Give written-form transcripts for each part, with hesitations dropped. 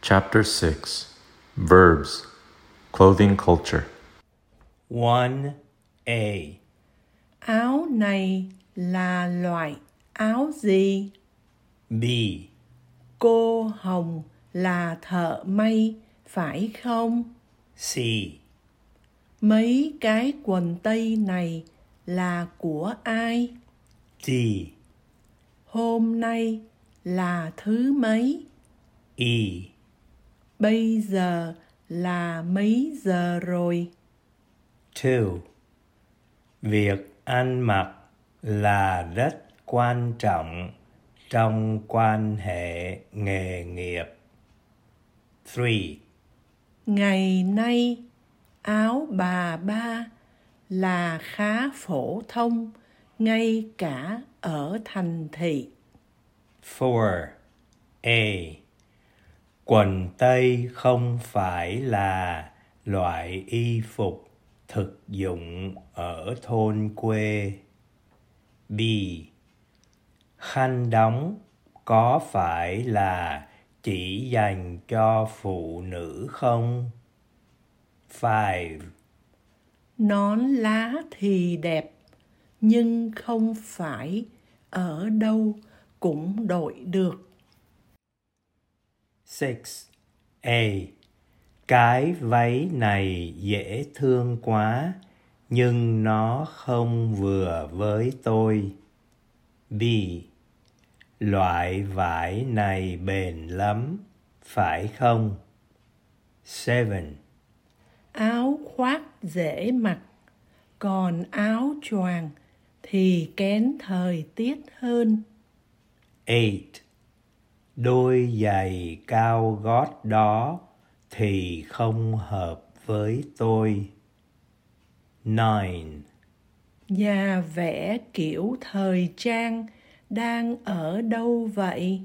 Chapter 6 Verbs Clothing Culture 1A. Áo này là loại áo gì? B. Cô Hồng là thợ may, phải không? C. Mấy cái quần tây này là của ai? D. Hôm nay là thứ mấy? E. Bây giờ là mấy giờ rồi? 2. Việc ăn mặc là rất quan trọng trong quan hệ nghề nghiệp. 3. Ngày nay, áo bà ba là khá phổ thông, ngay cả ở thành thị. 4A. Quần tây không phải là loại y phục thực dụng ở thôn quê. B. Khăn đóng có phải là chỉ dành cho phụ nữ không? 5. Nón lá thì đẹp, nhưng không phải ở đâu cũng đội được. 6A. Cái váy này dễ thương quá, nhưng nó không vừa với tôi. B. Loại vải này bền lắm, phải không? 7. Áo khoác dễ mặc, còn áo choàng thì kén thời tiết hơn. 8. Đôi giày cao gót đó thì không hợp với tôi. 9. Nhà vẽ kiểu thời trang đang ở đâu vậy?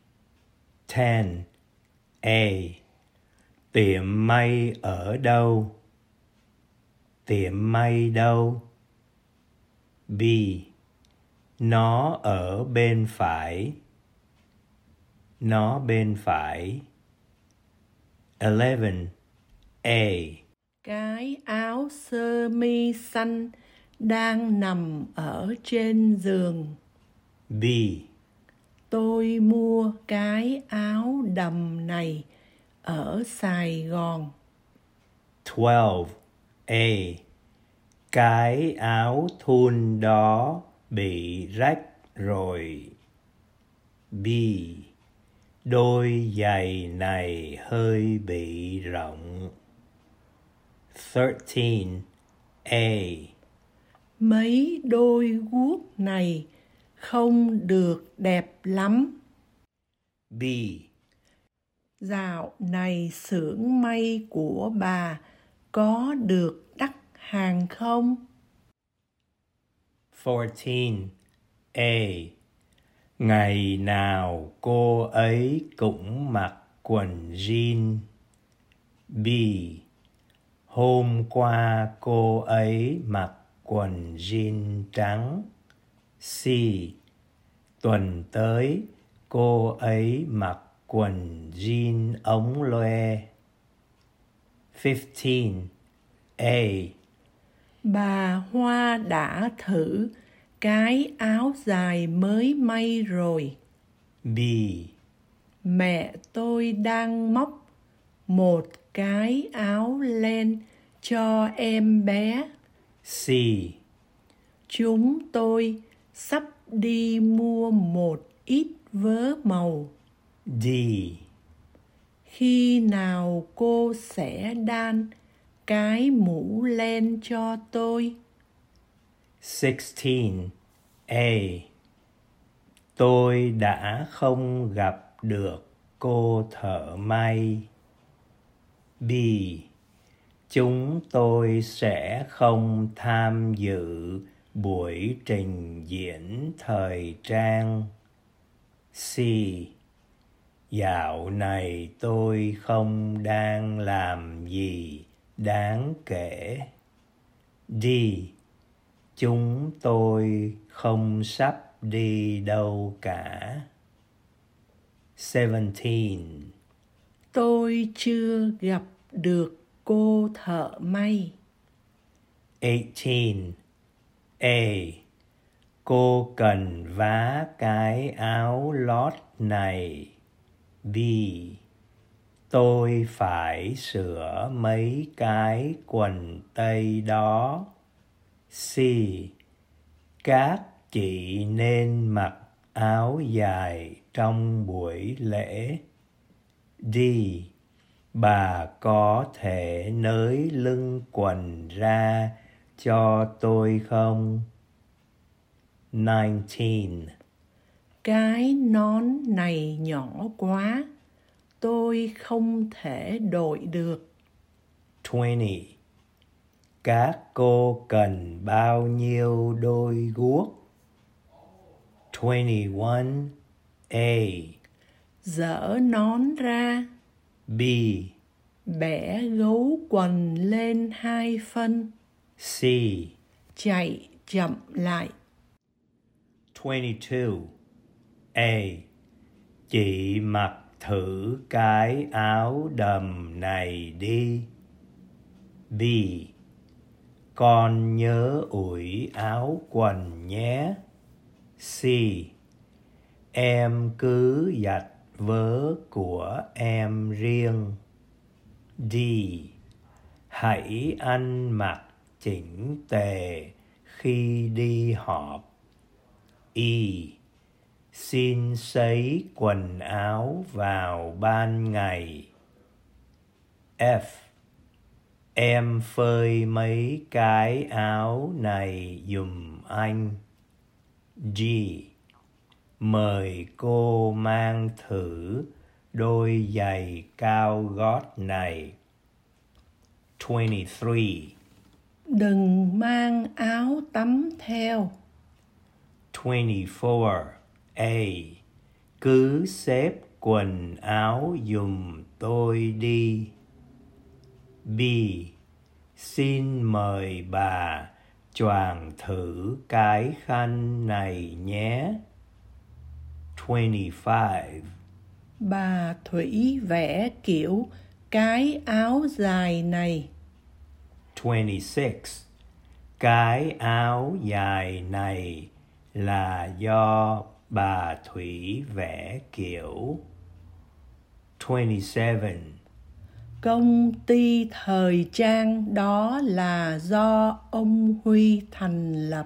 10A. Tiệm may ở đâu? Tiệm may đâu? B. Nó ở bên phải. Nó bên phải. 11A. Cái áo sơ mi xanh đang nằm ở trên giường. B. Tôi mua cái áo đầm này ở Sài Gòn. 12A. Cái áo thun đó bị rách rồi. B. Đôi giày này hơi bị rộng. 13A. Mấy đôi guốc này không được đẹp lắm. B. Dạo này xưởng may của bà có được đắt hàng không? 14A. Ngày nào cô ấy cũng mặc quần jean. B. Hôm qua cô ấy mặc quần jean trắng. C. Tuần tới cô ấy mặc quần jean ống loe. 15A. Bà Hoa đã thử cái áo dài mới may rồi. B. Mẹ tôi đang móc một cái áo len cho em bé. C. Chúng tôi sắp đi mua một ít vớ màu. D. Khi nào cô sẽ đan cái mũ len cho tôi? 16A. Tôi đã không gặp được cô thợ may. B. Chúng tôi sẽ không tham dự buổi trình diễn thời trang. C. Dạo này tôi không đang làm gì đáng kể. D. Chúng tôi không sắp đi đâu cả. 17. Tôi chưa gặp được cô thợ may. 18. A. Cô cần vá cái áo lót này. B. Tôi phải sửa mấy cái quần tây đó. C. Các chị nên mặc áo dài trong buổi lễ. D. Bà có thể nới lưng quần ra cho tôi không? 19. Cái nón này nhỏ quá, tôi không thể đội được. 20. Các cô cần bao nhiêu đôi guốc? 21. A. Dỡ nón ra, B. bẻ gấu quần lên 2 phân, C. chạy chậm lại. 22. A. Chị mặc thử cái áo đầm này đi. B. Con nhớ ủi áo quần nhé. C. Em cứ giặt vớ của em riêng. D. Hãy ăn mặc chỉnh tề khi đi họp. E. Xin sấy quần áo vào ban ngày. F. Em phơi mấy cái áo này giùm anh. G. Mời cô mang thử đôi giày cao gót này. 23. Đừng mang áo tắm theo. 24. A. Cứ xếp quần áo giùm tôi đi. B. Xin mời bà choàng thử cái khăn này nhé. 25. Bà Thủy vẽ kiểu cái áo dài này. 26. Cái áo dài này là do bà Thủy vẽ kiểu. 27. Công ty thời trang đó là do ông Huy thành lập.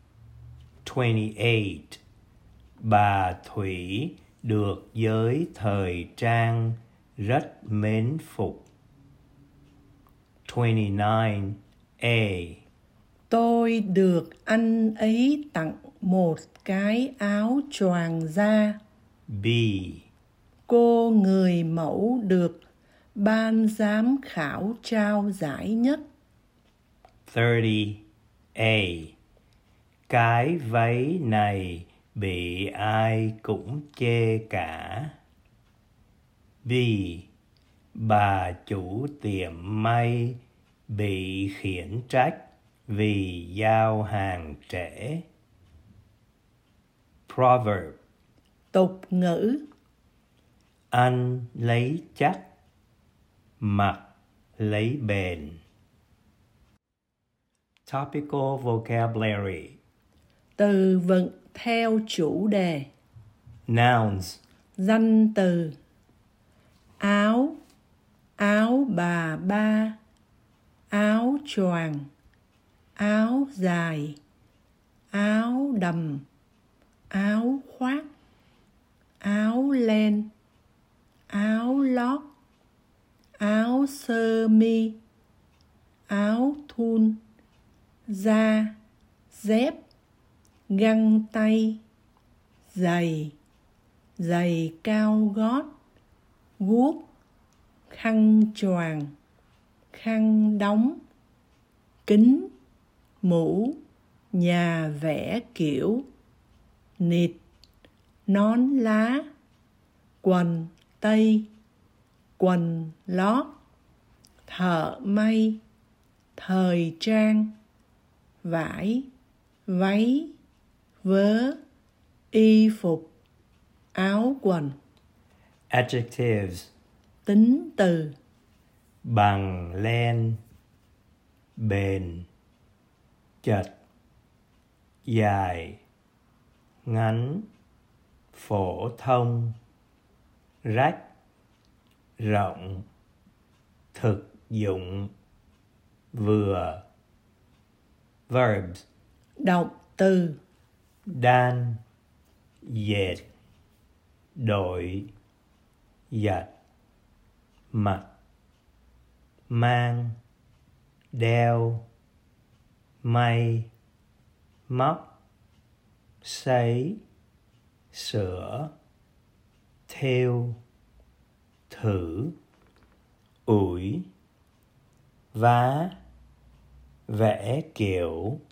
28. Bà Thủy được giới thời trang rất mến phục. 29. A. Tôi được anh ấy tặng một cái áo choàng da. B. Cô người mẫu được ban giám khảo trao giải nhất. 30. A. Cái váy này bị ai cũng chê cả. B. Bà chủ tiệm may bị khiển trách vì giao hàng trễ. Proverb. Tục ngữ. Ăn lấy chắc, mặc lấy bền. Topical vocabulary. Từ vựng theo chủ đề. Nouns. Danh từ. Áo, áo bà ba, áo choàng, áo dài, áo đầm, áo khoác, áo len, áo lót, áo sơ mi, áo thun, da, dép, găng tay, giày, giày cao gót, guốc, khăn choàng, khăn đóng, kính, mũ, nhà vẽ kiểu, nịt, nón lá, quần tây, quần lót, thợ may, thời trang, vải, váy, vớ, y phục, áo quần. Adjectives. tính từ. bằng len, bền, chật, dài, ngắn, phổ thông, rách, rộng, thực dụng, vừa. Verbs. Động từ. Đan, dệt, đổi, giặt, mặc, mang, đeo, may, móc, sấy, sửa, thêu, thử, ủi, vá, vẽ kiểu,